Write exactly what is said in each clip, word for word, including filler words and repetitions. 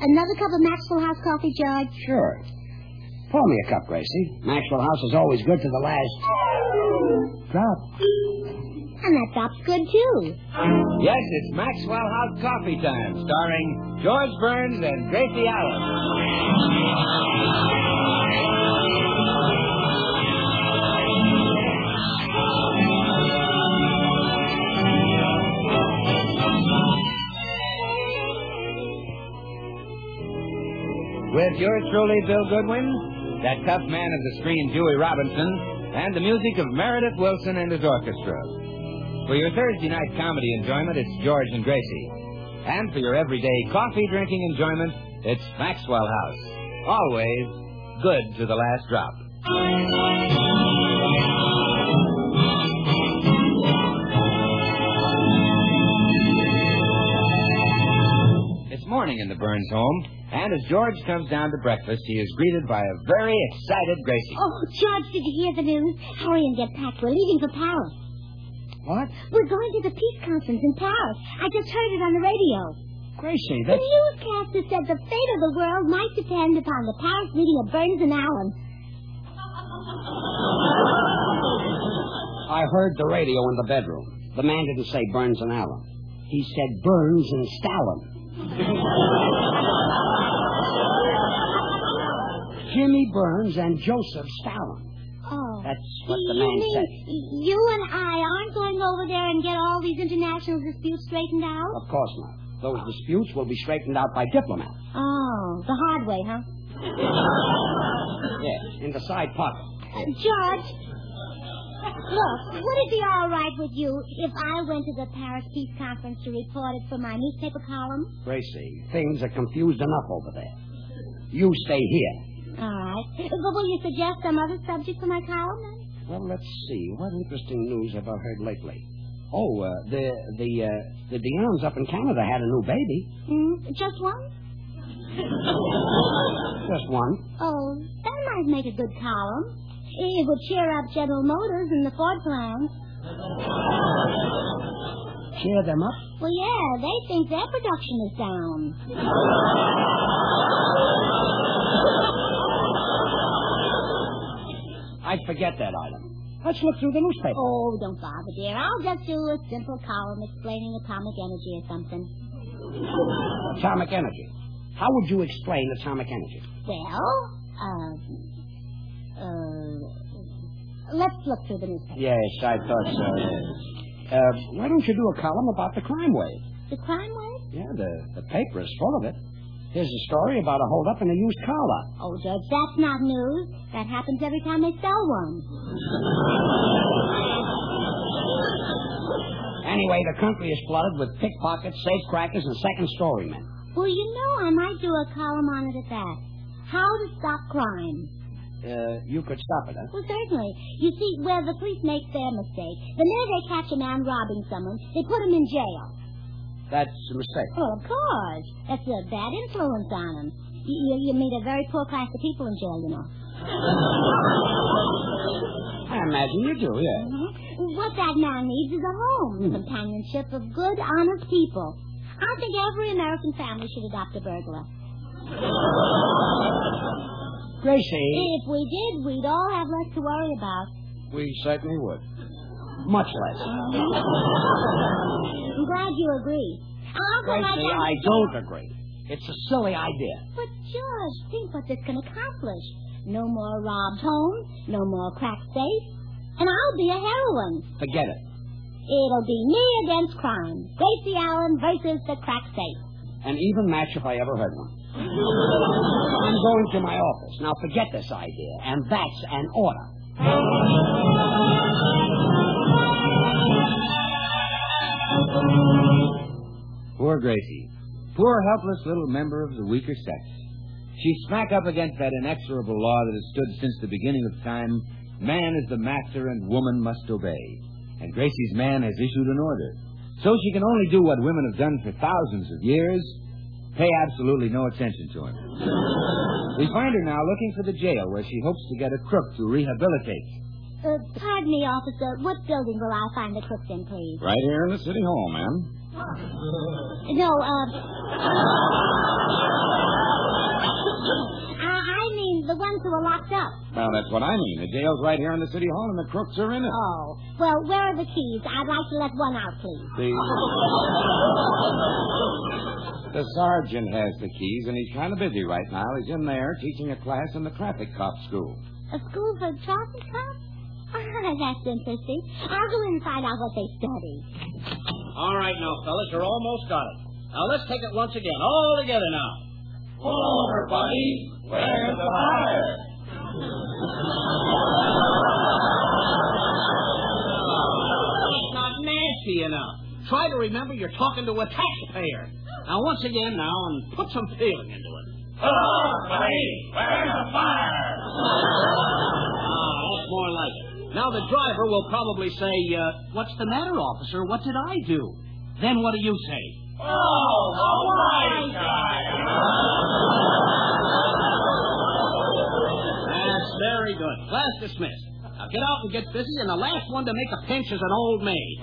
Another cup of Maxwell House coffee, George? Sure. Pour me a cup, Gracie. Maxwell House is always good to the last drop. And that drop's good, too. Yes, it's Maxwell House Coffee Time, starring George Burns and Gracie Allen. With yours truly, Bill Goodwin, that tough man of the screen, Dewey Robinson, and the music of Meredith Wilson and his orchestra. For your Thursday night comedy enjoyment, it's George and Gracie. And for your everyday coffee-drinking enjoyment, it's Maxwell House. Always good to the last drop. It's morning in the Burns home, and as George comes down to breakfast, he is greeted by a very excited Gracie. Oh, George, did you hear the news? Hurry and get packed. We're leaving for Paris. What? We're going to the peace conference in Paris. I just heard it on the radio. Gracie, The that's... newscaster said the fate of the world might depend upon the Paris meeting of Burns and Allen. I heard the radio in the bedroom. The man didn't say Burns and Allen. He said Burns and Stalin. Jimmy Burns and Joseph Stalin. Oh. That's what the you man mean said. You and I aren't going over there and get all these international disputes straightened out? Of course not. Those disputes will be straightened out by diplomats. Oh, the hard way, huh? Yes, in the side pocket. Uh, George, look, would it be all right with you if I went to the Paris Peace Conference to report it for my newspaper column? Gracie, things are confused enough over there. You stay here. All right. But will you suggest some other subject for my column, then? Well, let's see. What interesting news have I heard lately? Oh, uh, the the uh, the Dionnes up in Canada had a new baby. Mm, just one? Just one. Oh, that might make a good column. It would cheer up General Motors and the Ford plants. Cheer them up? Well, yeah, they think their production is down. I'd forget that item. Let's look through the newspaper. Oh, don't bother, dear. I'll just do a simple column explaining atomic energy or something. Atomic energy. How would you explain atomic energy? Well, uh, uh, let's look through the newspaper. Yes, I thought so. Uh, why don't you do a column about the crime wave? The crime wave? Yeah, the, the paper is full of it. Here's a story about a hold-up in a used car lot. Oh, George, that's not news. That happens every time they sell one. Anyway, the country is flooded with pickpockets, safecrackers, and second-story men. Well, you know, I might do a column on it at that. How to stop crime. Uh, you could stop it, huh? Well, certainly. You see, where the police make their mistake, the minute they catch a man robbing someone, they put him in jail. That's a mistake. Well, of course. That's a bad influence on him. You, you, you meet a very poor class of people in jail, you know. I imagine you do, yeah. Mm-hmm. What that man needs is a home, mm. companionship of good, honest people. I think every American family should adopt a burglar. Gracie. If we did, we'd all have less to worry about. We certainly would. Much less. Mm-hmm. I'm glad you agree. I'll go right Gracie, down I don't agree. It's a silly idea. But, George, think what this can accomplish. No more robbed homes, no more cracked safes, and I'll be a heroine. Forget it. It'll be me against crime. Gracie Allen versus the crack safe. An even match if I ever heard one. I'm going to my office. Now forget this idea, and that's an order. Poor Gracie. Poor, helpless little member of the weaker sex. She's smack up against that inexorable law that has stood since the beginning of time. Man is the master and woman must obey. And Gracie's man has issued an order. So she can only do what women have done for thousands of years, pay absolutely no attention to him. We find her now looking for the jail where she hopes to get a crook to rehabilitate. Uh, pardon me, officer. What building will I find the crooks in, please? Right here in the city hall, ma'am. No, uh... ones who are locked up. Well, that's what I mean. The jail's right here in the city hall, and the crooks are in it. Oh. Well, where are the keys? I'd like to let one out, please. The... the sergeant has the keys, and he's kind of busy right now. He's in there teaching a class in the traffic cop school. A school for traffic cops? Oh, that's interesting. I'll go in and find out what they study. All right now, fellas, you're almost got it. Now, let's take it once again. All together now. Pull over, buddy. Where's the fire? It's not nasty enough. Try to remember you're talking to a taxpayer. Now, once again now, and put some feeling into it. Pull over, buddy. Where's the fire? Ah, that's more like it. Now, the driver will probably say, uh, what's the matter, officer? What did I do? Then what do you say? Oh, all right, guy. That's very good. Class dismissed. Now, get out and get busy, and the last one to make a pinch is an old maid.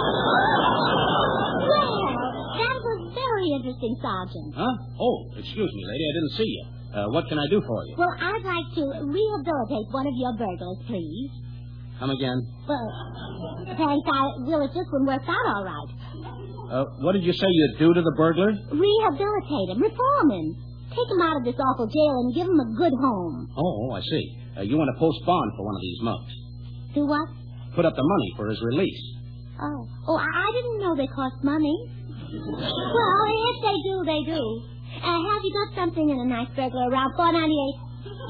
Well, that was very interesting, Sergeant. Huh? Oh, excuse me, lady. I didn't see you. Uh, what can I do for you? Well, I'd like to rehabilitate one of your burglars, please. Come again? Well, thanks, I will if this one works out all right. Uh, what did you say you'd do to the burglar? Rehabilitate him, reform him. Take him out of this awful jail and give him a good home. Oh, I see. Uh, you want to post bond for one of these mugs. Do what? Put up the money for his release. Oh, oh, I I didn't know they cost money. Well, if they do, they do. Uh, have you got something in a nice burglar around four ninety-eight?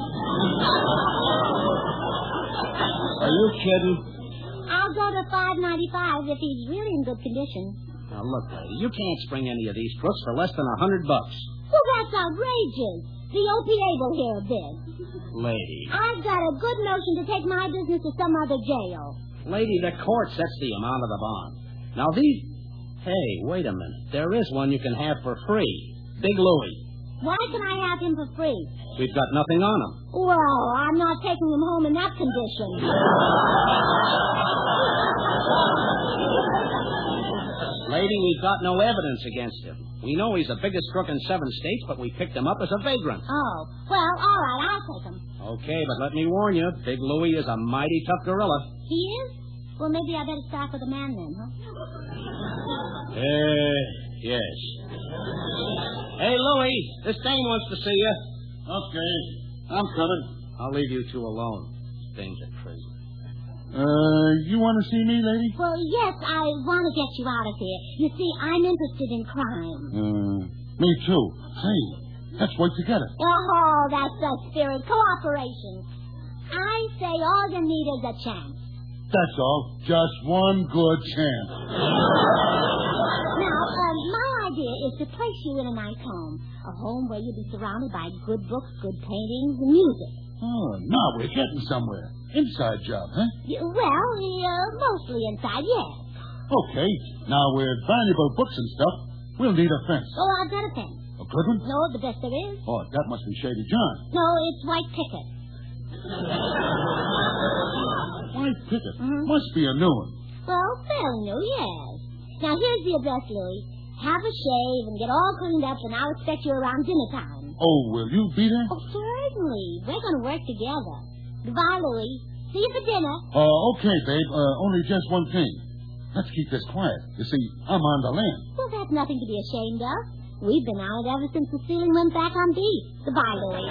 Are you kidding? I'll go to five ninety-five if he's really in good condition. Now, look, lady, you can't spring any of these crooks for less than a hundred bucks. Well, that's outrageous. The O P A will hear of this. Lady. I've got a good notion to take my business to some other jail. Lady, the court sets the amount of the bond. Now, these... Hey, wait a minute. There is one you can have for free. Big Louie. Why can I have him for free? We've got nothing on him. Well, I'm not taking him home in that condition. Lady, we've got no evidence against him. We know he's the biggest crook in seven states, but we picked him up as a vagrant. Oh, well, all right, I'll take him. Okay, but let me warn you, Big Louie is a mighty tough gorilla. He is? Well, maybe I better start with the man then, huh? Uh, yes. Hey, Louie, this dame wants to see you. Okay, I'm coming. I'll leave you two alone. Dame's a crazy. Uh, you want to see me, lady? Well, yes, I want to get you out of here. You see, I'm interested in crime. Uh, me too. Say, let's work together. Oh, that's the spirit. Cooperation. I say all you need is a chance. That's all. Just one good chance. Now, uh, my idea is to place you in a nice home. A home where you'll be surrounded by good books, good paintings, and music. Oh, now we're getting somewhere. Inside job, huh? Y- Well, uh, mostly inside, yes. Okay. Now, with valuable books and stuff, we'll need a fence. Oh, I've got a fence. A good one? No, the best there is. Oh, that must be Shady John. No, it's white picket. White picket. Mhm. Must be a new one. Well, fairly new, yes. Now, here's the address, Louis. Have a shave and get all cleaned up, and I'll expect you around dinner time. Oh, will you be there? Oh, certainly. We're going to work together. Goodbye, Louis. See you for dinner. Oh, okay, babe. Uh, only just one thing. Let's keep this quiet. You see, I'm on the land. Well, that's nothing to be ashamed of. We've been on it ever since the ceiling went back on beef. Goodbye, Louis.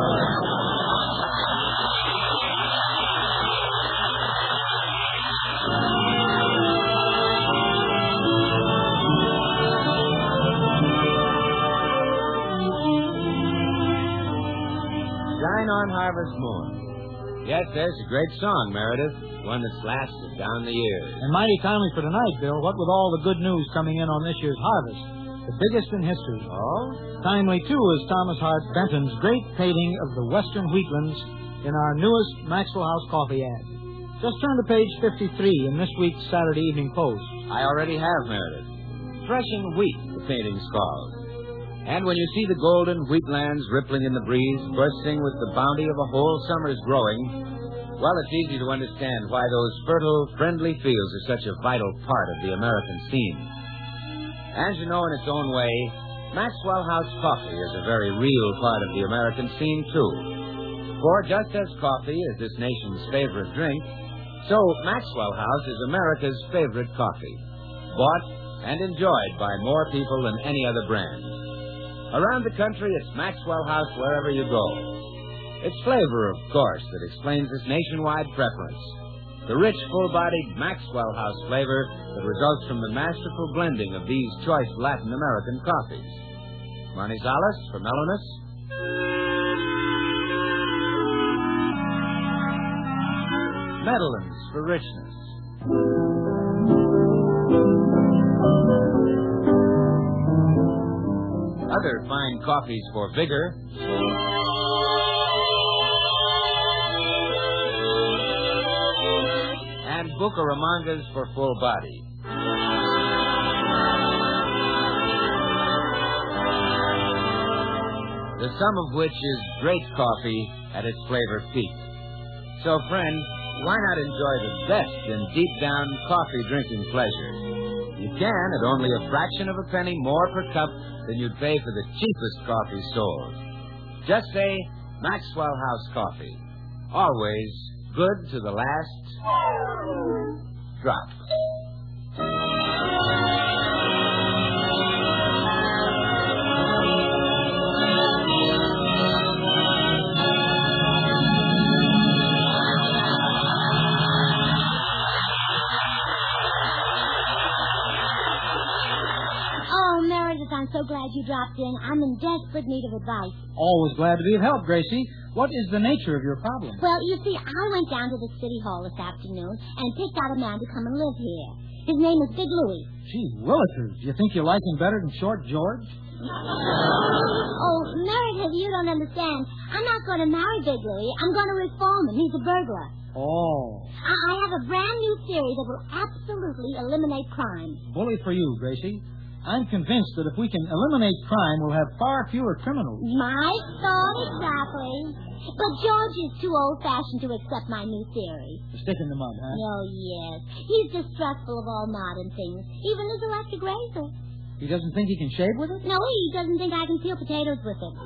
Shine on Harvest Moon. Yes, there's a great song, Meredith. One that's lasted down the years. And mighty timely for tonight, Bill. What with all the good news coming in on this year's harvest. The biggest in history. Oh? Timely, too, is Thomas Hart Benton's great painting of the western wheatlands in our newest Maxwell House coffee ad. Just turn to page fifty-three in this week's Saturday Evening Post. I already have, Meredith. Threshing Wheat, the painting's called. And when you see the golden wheatlands rippling in the breeze, bursting with the bounty of a whole summer's growing, well, it's easy to understand why those fertile, friendly fields are such a vital part of the American scene. And you know, in its own way, Maxwell House coffee is a very real part of the American scene, too. For just as coffee is this nation's favorite drink, so Maxwell House is America's favorite coffee, bought and enjoyed by more people than any other brand. Around the country, it's Maxwell House wherever you go. It's flavor, of course, that explains this nationwide preference. The rich, full-bodied Maxwell House flavor that results from the masterful blending of these choice Latin American coffees. Manizales for mellowness. Medellins for richness. Other fine coffees for vigor. And Bucaramangas for full body. The sum of which is great coffee at its flavor peak. So, friend, why not enjoy the best in deep-down coffee-drinking pleasure? You can at only a fraction of a penny more per cup than you'd pay for the cheapest coffee sold. Just say Maxwell House Coffee. Always good to the last drop. I'm so glad you dropped in. I'm in desperate need of advice. Always glad to be of help, Gracie. What is the nature of your problem? Well, you see, I went down to the city hall this afternoon and picked out a man to come and live here. His name is Big Louie. Gee, Willikers, do you think you like him better than Short George? Oh, Meredith, you don't understand. I'm not going to marry Big Louie. I'm going to reform him. He's a burglar. Oh. I, I have a brand new theory that will absolutely eliminate crime. Bully for you, Gracie. I'm convinced that if we can eliminate crime, we'll have far fewer criminals. My thought exactly. But George is too old-fashioned to accept my new theory. A stick in the mud, huh? Oh, yes. He's distrustful of all modern things, even his electric razor. He doesn't think he can shave with it? No, he doesn't think I can peel potatoes with it.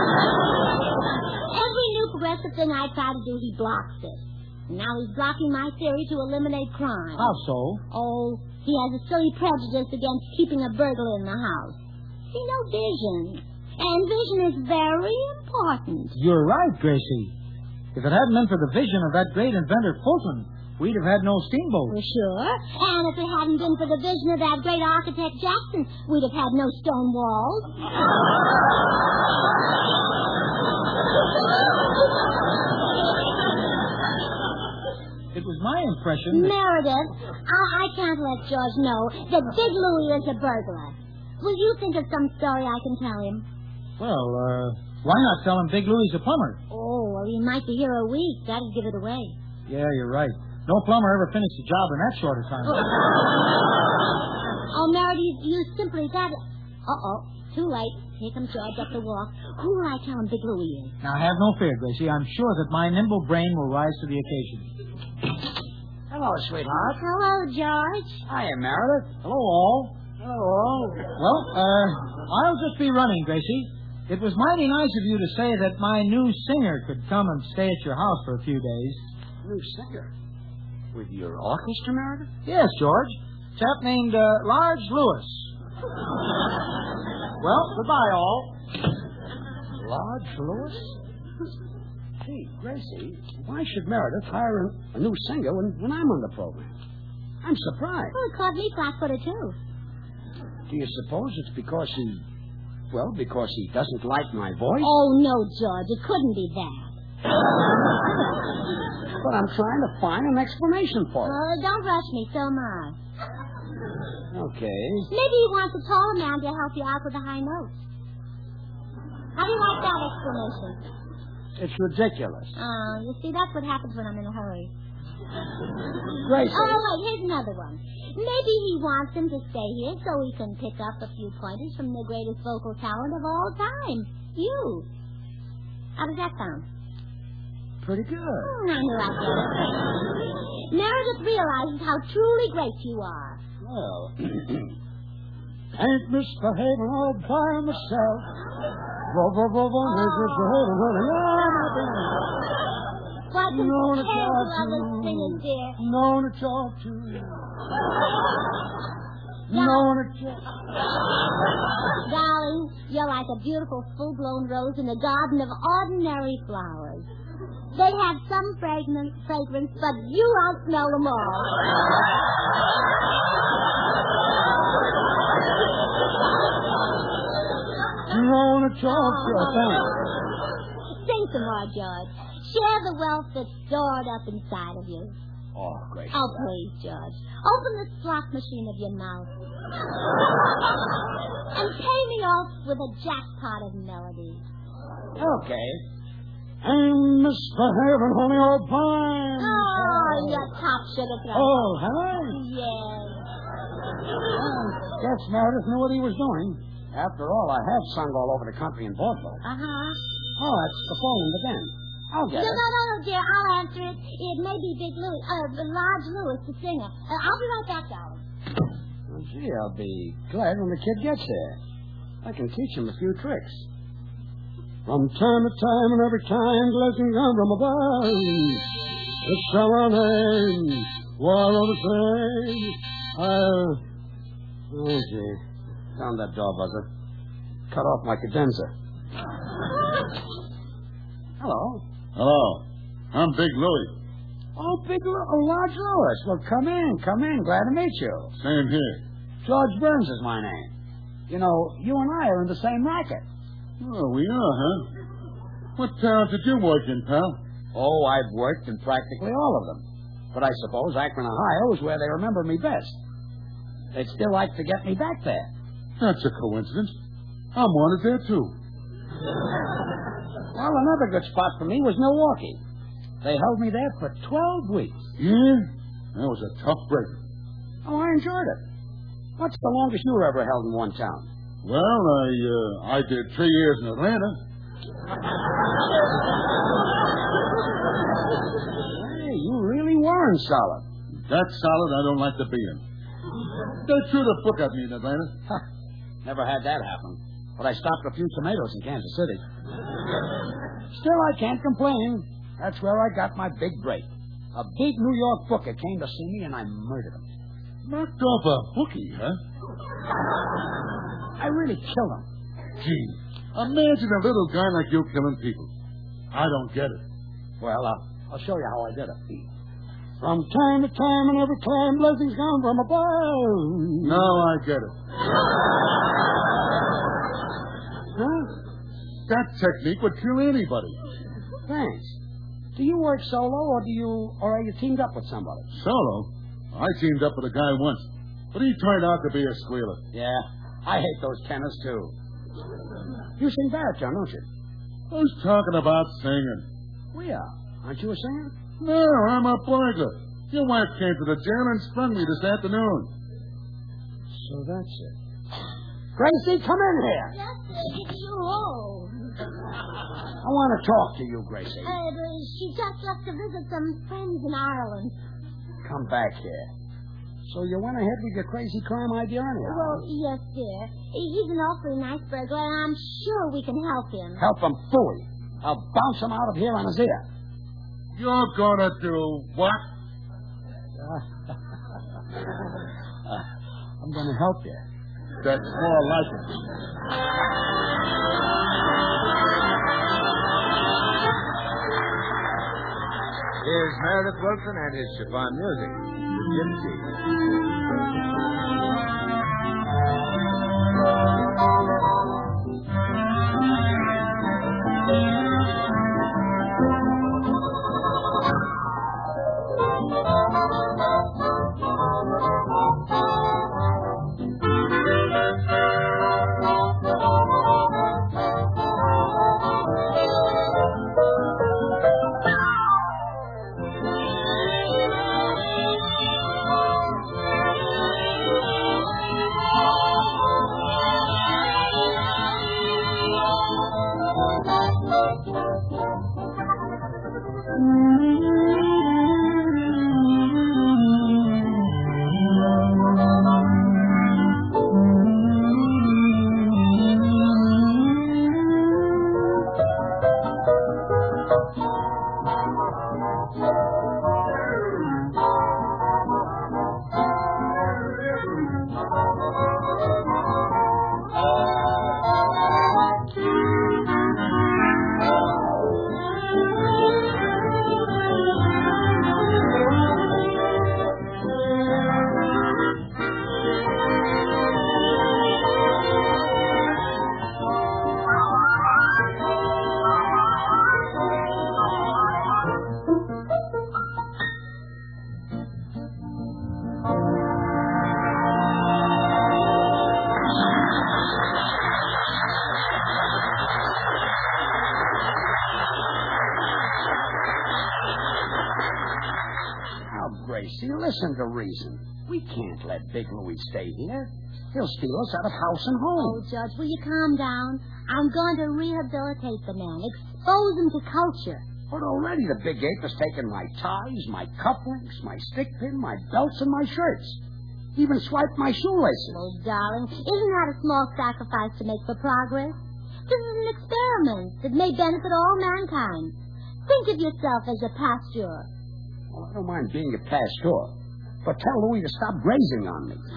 Every new progressive thing I try to do, he blocks it. And now he's blocking my theory to eliminate crime. How so? Oh, he has a silly prejudice against keeping a burglar in the house. See, no vision. And vision is very important. You're right, Gracie. If it hadn't been for the vision of that great inventor, Fulton, we'd have had no steamboat. For sure. And if it hadn't been for the vision of that great architect, Jackson, we'd have had no stone walls. It was my impression that... Meredith, I, I can't let George know that Big Louie is a burglar. Will you think of some story I can tell him? Well, uh, why not tell him Big Louie's a plumber? Oh, well, he might be here a week. That'd give it away. Yeah, you're right. No plumber ever finished a job in that short a time. Oh, Meredith, you simply got it. Uh-oh, too late. Here comes George up the walk. Who will I tell him Big Louie is? Now, have no fear, Gracie. I'm sure that my nimble brain will rise to the occasion. Hello, sweetheart. Hello, George. Hiya, Meredith. Hello, all. Hello. Well, uh, I'll just be running, Gracie. It was mighty nice of you to say that my new singer could come and stay at your house for a few days. New singer? With your orchestra, Meredith? Yes, George. Chap named uh, Large Lewis. Well, goodbye, all. Large Lewis? Gee, Gracie, why should Meredith hire a, a new singer when, when I'm on the program? I'm surprised. Oh, it caught me flat-footed, too. Do you suppose it's because he... Well, because he doesn't like my voice? Oh, no, George. It couldn't be that. But I'm trying to find an explanation for it. Oh, don't rush me. So am I. Okay. Maybe he wants a taller man to help you out with the high notes. How do you like that explanation? It's ridiculous. Oh, you see, that's what happens when I'm in a hurry. Gracie. Oh, wait, here's another one. Maybe he wants him to stay here so he can pick up a few pointers from the greatest vocal talent of all time, you. How does that sound? Pretty good. Hmm, I knew I'd get it. Meredith realizes how truly great you are. Well, ain't misbehaving all by myself. What a No one to terrible talk other to. singers, dear. No one to talk to. No one to talk. Darling, you're like a beautiful full-blown rose in a garden of ordinary flowers. They have some fragrance, fragrance, but you outsmell them all. No one to talk to. Thanks. Sing some more, George. Share the wealth that's stored up inside of you. Oh, great. Oh, please, George. Open the slot machine of your mouth. And pay me off with a jackpot of melodies. Okay. And Mister Heaven, honey, old pine. Oh, your top sugar throat. Oh, have I? Yes. Well, guess Meredith knew what he was doing. After all, I have sung all over the country in vaudeville. Uh-huh. Oh, that's the phone again. I'll get No, it. no, no, no, dear. I'll answer it. It may be Big Louis, uh, Large Louis, the singer. Uh, I'll be right back, darling. Well, gee, I'll be glad when the kid gets there. I can teach him a few tricks. From time to time and every time, blessings come from above. The summer name, war of the same. I'll... Oh, gee. Found that door buzzer. Cut off my cadenza. Hello. Hello. I'm Big Louie. Oh, Big Louis. Oh, Large Louis. Well, come in, come in. Glad to meet you. Same here. George Burns is my name. You know, you and I are in the same racket. Oh, we are, huh? What town did you work in, pal? Oh, I've worked in practically all of them. But I suppose Akron, Ohio is where they remember me best. They'd still like to get me back there. That's a coincidence. I'm wanted there, too. Well, another good spot for me was Milwaukee. They held me there for twelve weeks. Yeah? That was a tough break. Oh, I enjoyed it. What's the longest you were ever held in one town? Well, I, uh, I did three years in Atlanta. Hey, you really weren't solid. That solid I don't like to be in. They threw the book at me in Atlanta. Huh. Never had that happen. But I stopped a few tomatoes in Kansas City. Still, I can't complain. That's where I got my big break. A big New York booker came to see me, and I murdered him. Knocked off a bookie, huh? I really killed him. Gee, imagine a little guy like you killing people. I don't get it. Well, uh, I'll show you how I did it. From time to time and every time, blessings come from above. Now I get it. Huh? That technique would kill anybody. Thanks. Do you work solo, or do you, or are you teamed up with somebody? Solo? I teamed up with a guy once, but he turned out to be a squealer. Yeah, I hate those tenors, too. You sing baritone, don't you? Who's talking about singing? We are. Aren't you a singer? No, I'm a burglar. Your wife came to the jail and sprung me this afternoon. So that's it. Gracie, come in here. Yes, sir. It's you all. I want to talk to you, Gracie. Uh, she just left to visit some friends in Ireland. Come back here. So you went ahead with your crazy crime idea anyhow? Well, yes, dear. He's an awfully nice burglar, and I'm sure we can help him. Help him fully. I'll bounce him out of here on his ear. You're gonna do what? I'm going to help you. That's more like it. Here's Meredith Wilson and his chiffon music, The Gypsy. Gracie, listen to reason. We can't let Big Louie stay here. He'll steal us out of house and home. Oh, Judge, will you calm down? I'm going to rehabilitate the man, expose him to culture. But already the big ape has taken my ties, my cufflinks, my stick pin, my belts, and my shirts. Even swiped my shoelaces. Oh, darling, isn't that a small sacrifice to make for progress? This is an experiment that may benefit all mankind. Think of yourself as a pasteur. Well, I don't mind being a pasteur, but tell Louie to stop grazing on me.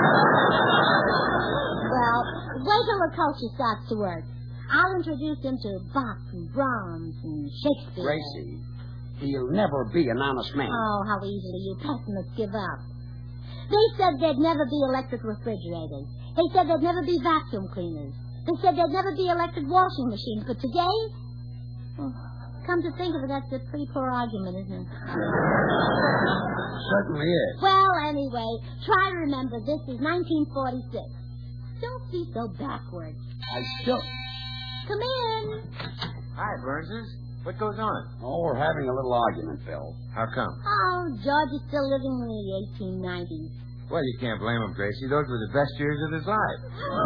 Well, wait till the culture starts to work. I'll introduce him to Bach and Brahms and Shakespeare. Gracie, he'll never be an honest man. Oh, how easily you pessimists give up. They said there'd never be electric refrigerators. They said there'd never be vacuum cleaners. They said there'd never be electric washing machines. But today, oh, come to think of it, that's a pretty poor argument, isn't it? Certainly is. Well, anyway, try to remember this is nineteen forty-six. Don't be so backward. I still... Come in. Hi, Burnses. What goes on? Oh, we're having a little argument, Bill. How come? Oh, George is still living in the eighteen nineties. Well, you can't blame him, Gracie. Those were the best years of his life.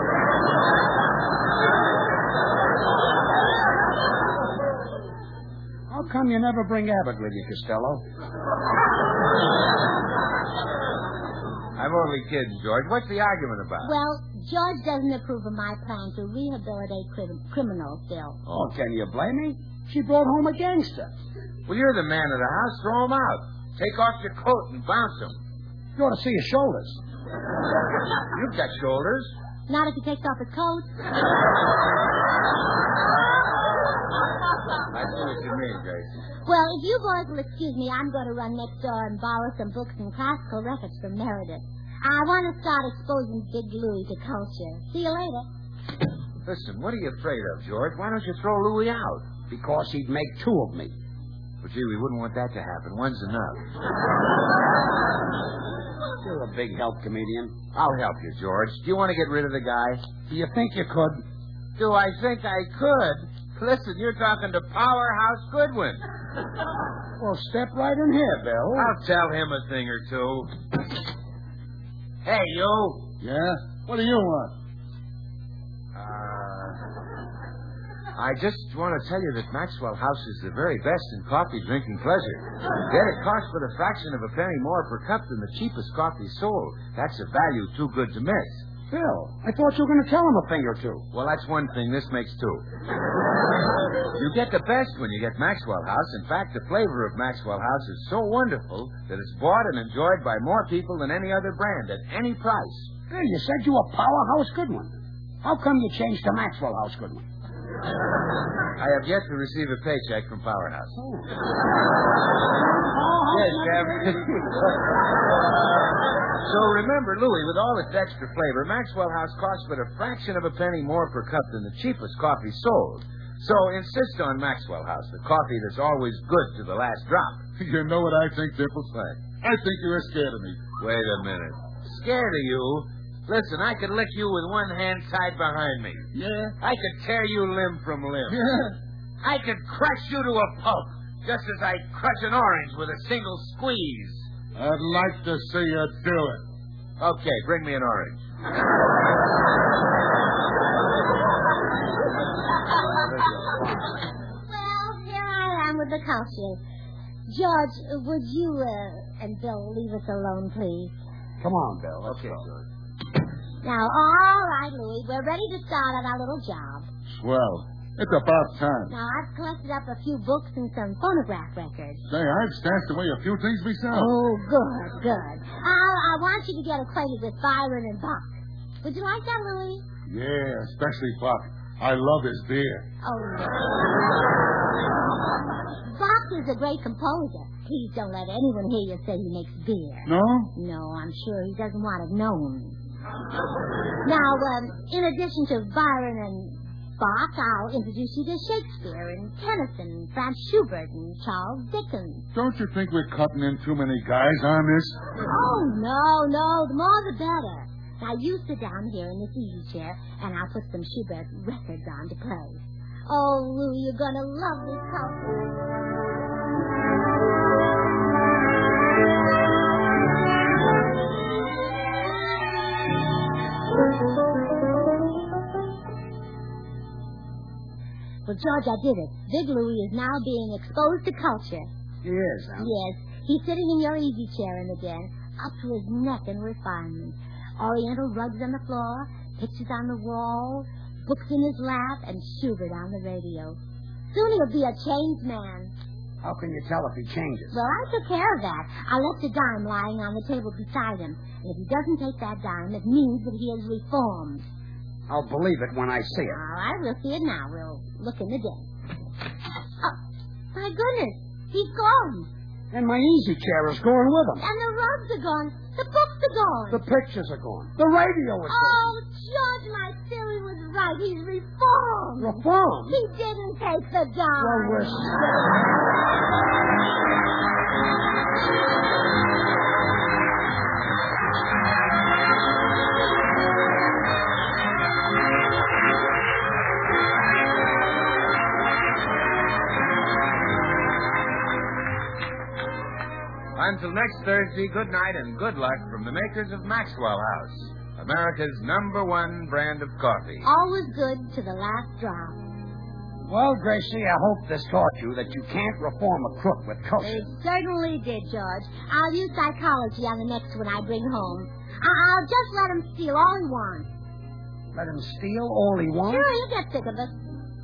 How come you never bring Abbott with you, Costello? I'm only kidding, George. What's the argument about? Well, George doesn't approve of my plan to rehabilitate crim- criminals, Bill. Oh, can you blame me? She brought home a gangster. Well, you're the man of the house. Throw him out. Take off your coat and bounce him. You ought to see his shoulders. You've got shoulders. Not if he takes off his coat. I see what you mean, Grace. Well, if you boys will excuse me, I'm going to run next door and borrow some books and classical records from Meredith. I want to start exposing Big Louie to culture. See you later. Listen, what are you afraid of, George? Why don't you throw Louie out? Because he'd make two of me. Well, gee, we wouldn't want that to happen. One's enough. You're a big help, comedian. I'll help you, George. Do you want to get rid of the guy? Do you think you could? Do I think I could? Listen, you're talking to Powerhouse Goodwin. Well, step right in here, Bill. I'll tell him a thing or two. Hey, you. Yeah? What do you want? Uh, I just want to tell you that Maxwell House is the very best in coffee drinking pleasure. Yet it costs but a fraction of a penny more per cup than the cheapest coffee sold. That's a value too good to miss. Bill, I thought you were going to tell him a thing or two. Well, that's one thing. This makes two. You get the best when you get Maxwell House. In fact, the flavor of Maxwell House is so wonderful that it's bought and enjoyed by more people than any other brand at any price. Hey, you said you were Powerhouse Goodwin. How come you changed to Maxwell House Goodwin? I have yet to receive a paycheck from Powerhouse. Oh. Yes, Captain. So remember, Louie, with all its extra flavor, Maxwell House costs but a fraction of a penny more per cup than the cheapest coffee sold. So insist on Maxwell House, the coffee that's always good to the last drop. You know what I think, Dimples? I think you're scared of me. Wait a minute. Scared of you? Listen, I could lick you with one hand tied behind me. Yeah? I could tear you limb from limb. Yeah? I could crush you to a pulp, just as I crush an orange with a single squeeze. I'd like to see you do it. Okay, bring me an orange. Well, here I am with the culture. George, would you uh, and Bill leave us alone, please? Come on, Bill. Let's Okay, go. George. Now, all right, Louie, we're ready to start on our little job. Swell. It's about time. Now, I've collected up a few books and some phonograph records. Say, I've stashed away a few things myself. Oh, good, good. I'll, I want you to get acquainted with Byron and Bach. Would you like that, Louie? Yeah, especially Buck. I love his beer. Oh, no. Bach is a great composer. Please don't let anyone hear you say he makes beer. No? No, I'm sure he doesn't want it known. Now, um, in addition to Byron and Bach, I'll introduce you to Shakespeare and Tennyson, Franz Schubert, and Charles Dickens. Don't you think we're cutting in too many guys on this? Oh, no, no. The more the better. Now, you sit down here in this easy chair, and I'll put some Schubert records on to play. Oh, Lou, you're going to love this concert. Well, George, I did it. Big Louie is now being exposed to culture. He is, huh? Yes. He's sitting in your easy chair in the den, up to his neck in refinement. Oriental rugs on the floor, pictures on the wall, books in his lap, and Schubert on the radio. Soon he'll be a changed man. How can you tell if he changes? Well, I took care of that. I left a dime lying on the table beside him. And if he doesn't take that dime, it means that he has reformed. I'll believe it when I see it. All right, we'll see it now. We'll look in the den. Oh, my goodness. He's gone. And my easy chair is going with him. And the rugs are gone. The books are gone. The pictures are gone. The radio is gone. Oh, George, my theory was right. He's reformed. Reformed? He didn't take the dime. Well, we're scared. Until next Thursday, good night and good luck from the makers of Maxwell House, America's number one brand of coffee. Always good to the last drop. Well, Gracie, I hope this taught you that you can't reform a crook with culture. It certainly did, George. I'll use psychology on the next one I bring home. I- I'll just let him steal all he wants. Let him steal all he wants? Sure, he'll get sick of it.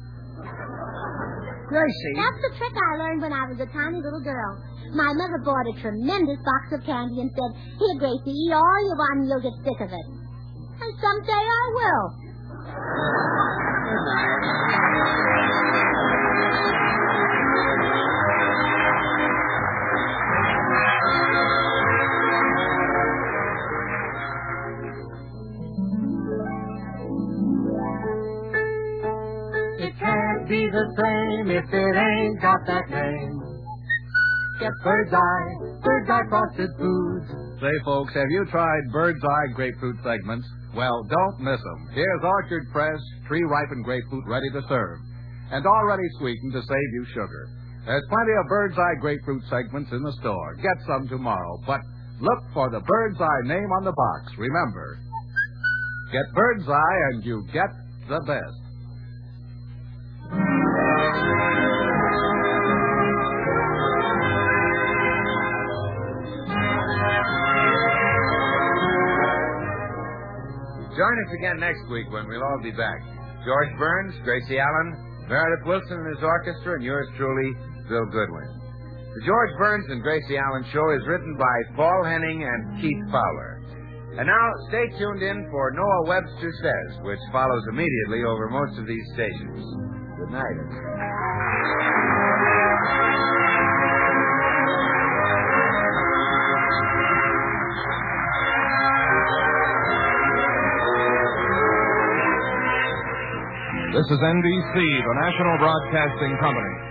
Gracie. That's the trick I learned when I was a tiny little girl. My mother bought a tremendous box of candy and said, "Here, Gracie, eat all you want and you'll get sick of it." And someday I will. Good night. It can't be the same if it ain't got that name. Get Bird's Eye, Bird's Eye Frosted Foods. Say, folks, have you tried Bird's Eye grapefruit segments? Well, don't miss them. Here's orchard fresh, tree-ripened grapefruit ready to serve, and already sweetened to save you sugar. There's plenty of Bird's Eye grapefruit segments in the store. Get some tomorrow, but look for the Bird's Eye name on the box. Remember, get Bird's Eye and you get the best. Join us again next week when we'll all be back. George Burns, Gracie Allen, Meredith Wilson and his orchestra, and yours truly, Bill Goodwin. The George Burns and Gracie Allen Show is written by Paul Henning and Keith Fowler. And now, stay tuned in for Noah Webster Says, which follows immediately over most of these stations. Good night. This is N B C, the National Broadcasting Company.